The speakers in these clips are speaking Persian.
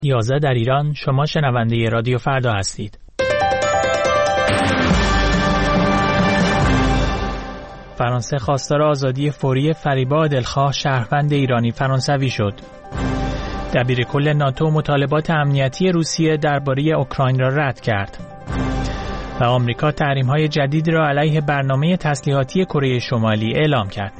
11 در ایران. شما شنونده رادیو فردا هستید. فرانسه خواستار آزادی فوری فریبا دلخواه شهروند ایرانی فرانسوی شد. دبیرکل ناتو مطالبات امنیتی روسیه درباره اوکراین را رد کرد. و آمریکا تحریم‌های جدید را علیه برنامه تسلیحاتی کره شمالی اعلام کرد.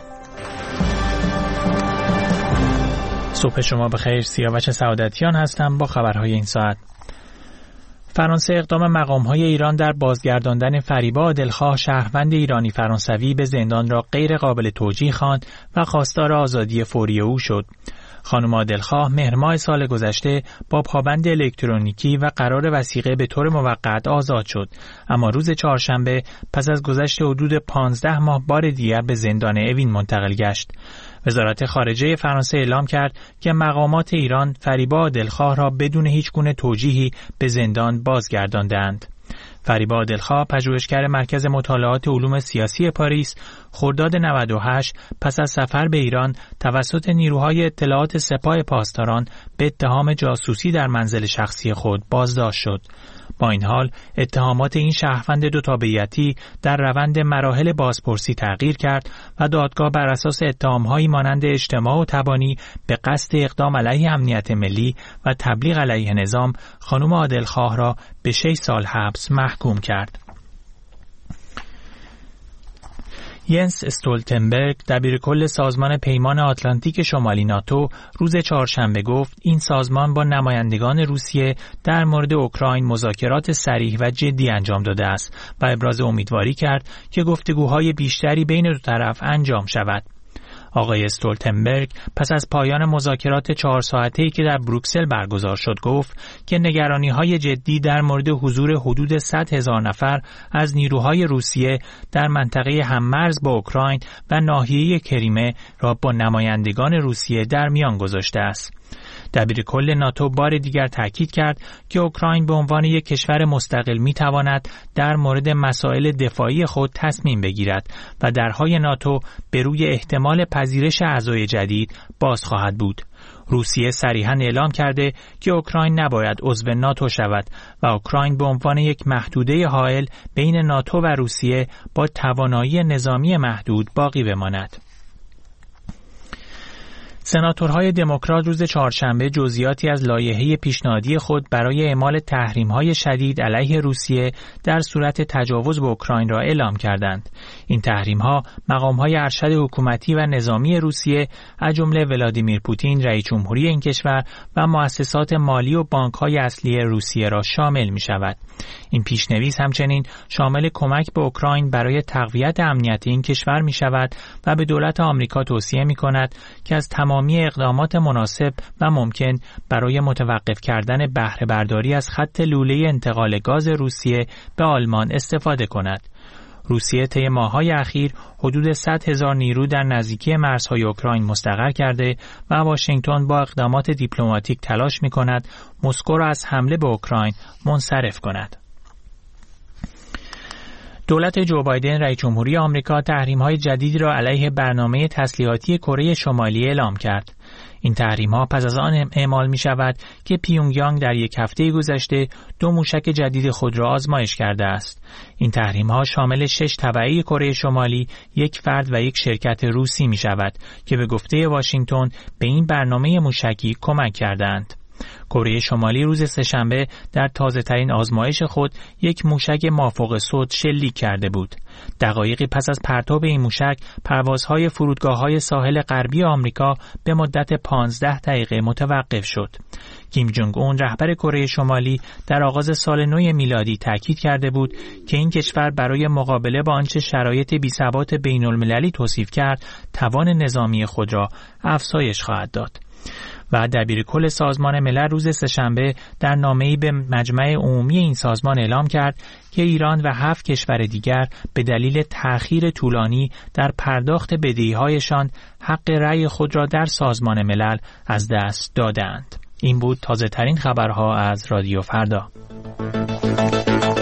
صبح شما بخیر. سیاوش سعادتیان هستم با خبرهای این ساعت. فرانسه اقدام مقام‌های ایران در بازگرداندن فریبا دلخواه شهروند ایرانی فرانسوی به زندان را غیر قابل توجیه خواند و خواستار آزادی فوری او شد. خانم عادلخواه مهر ماه سال گذشته با پابند الکترونیکی و قرار وثیقه به طور موقت آزاد شد، اما روز چهارشنبه پس از گذشت حدود 15 ماه بار دیگر به زندان اوین منتقل گشت. وزارت خارجه فرانسه اعلام کرد که مقامات ایران فریبا عادلخواه را بدون هیچگونه توجیهی به زندان بازگرداندند. فریبا عادلخواه پژوهشگر مرکز مطالعات علوم سیاسی پاریس خرداد 98 پس از سفر به ایران توسط نیروهای اطلاعات سپاه پاسداران به اتهام جاسوسی در منزل شخصی خود بازداشت شد. با این حال اتهامات این شهروند دو تابعیتی در روند مراحل بازپرسی تغییر کرد و دادگاه بر اساس اتهام‌هایی مانند اجتماع و تبانی به قصد اقدام علیه امنیت ملی و تبلیغ علیه نظام خانم عادلخواه را به 6 سال حبس محکوم کرد. ینس استولتنبرگ دبیرکل سازمان پیمان آتلانتیک شمالی ناتو روز چهارشنبه گفت این سازمان با نمایندگان روسیه در مورد اوکراین مذاکرات صریح و جدی انجام داده است و ابراز امیدواری کرد که گفتگوهای بیشتری بین دو طرف انجام شود. آقای استولتنبرگ پس از پایان مذاکرات 4 ساعته‌ای که در بروکسل برگزار شد گفت که نگرانی‌های جدی در مورد حضور حدود 100,000 نفر از نیروهای روسیه در منطقه هممرز با اوکراین و ناحیه کریمه را با نمایندگان روسیه در میان گذاشته است. دبیرکل ناتو بار دیگر تاکید کرد که اوکراین به عنوان یک کشور مستقل می‌تواند در مورد مسائل دفاعی خود تصمیم بگیرد و درهای ناتو به روی احتمال پذیرش اعضای جدید باز خواهد بود. روسیه صریحاً اعلام کرده که اوکراین نباید عضو ناتو شود و اوکراین به عنوان یک محدوده حائل بین ناتو و روسیه با توانایی نظامی محدود باقی بماند. سناتورهای دموکرات روز چهارشنبه جزئیاتی از لایحه پیشنهادی خود برای اعمال تحریم‌های شدید علیه روسیه در صورت تجاوز به اوکراین را اعلام کردند. این تحریم‌ها مقام‌های ارشد حکومتی و نظامی روسیه از جمله ولادیمیر پوتین رئیس جمهوری این کشور و مؤسسات مالی و بانک‌های اصلی روسیه را شامل می‌شود. این پیشنویس همچنین شامل کمک به اوکراین برای تقویت امنیت این کشور می‌شود و به دولت آمریکا توصیه می‌کند که از تمامی اقدامات مناسب و ممکن برای متوقف کردن بهره برداری از خط لوله انتقال گاز روسیه به آلمان استفاده کند. روسیه طی ماه‌های اخیر حدود 100,000 نیرو در نزدیکی مرزهای اوکراین مستقر کرده و واشنگتن با اقدامات دیپلماتیک تلاش می‌کند مسکو را از حمله به اوکراین منصرف کند. دولت جو بایدن رئیس جمهوری آمریکا تحریم‌های جدیدی را علیه برنامه تسلیحاتی کره شمالی اعلام کرد. این تحریم‌ها پس از آن اعمال می‌شود که پیونگیانگ در یک هفته گذشته 2 موشک جدید خود را آزمایش کرده است. این تحریم‌ها شامل 6 تبعه کره شمالی، 1 فرد و 1 شرکت روسی می‌شود که به گفته واشنگتن به این برنامه موشکی کمک کردند. کره شمالی روز سه‌شنبه در تازه‌ترین آزمایش خود 1 موشک مافوق صد شلیک کرده بود. دقایقی پس از پرتاب این موشک، پروازهای فرودگاه‌های ساحل غربی آمریکا به مدت 15 دقیقه متوقف شد. کیم جونگ اون رهبر کره شمالی در آغاز سال نو میلادی تاکید کرده بود که این کشور برای مقابله با آنچه شرایط بی‌ثبات بین‌المللی توصیف کرد، توان نظامی خود را افزایش خواهد داد. و دبیرکل سازمان ملل روز سه‌شنبه در نامه‌ای به مجمع عمومی این سازمان اعلام کرد که ایران و 7 کشور دیگر به دلیل تأخیر طولانی در پرداخت بدهی‌هایشان حق رأی خود را در سازمان ملل از دست دادند. این بود تازه‌ترین خبرها از رادیو فردا.